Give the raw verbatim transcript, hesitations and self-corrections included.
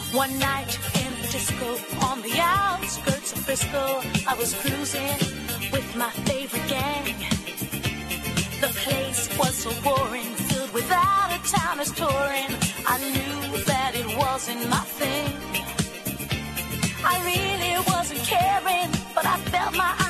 One night in the disco on the outskirts of Frisco, I was cruising with my favorite gang. The place was so boring, filled with out-of-towners touring. I knew that it wasn't my thing. I really wasn't caring, but I felt my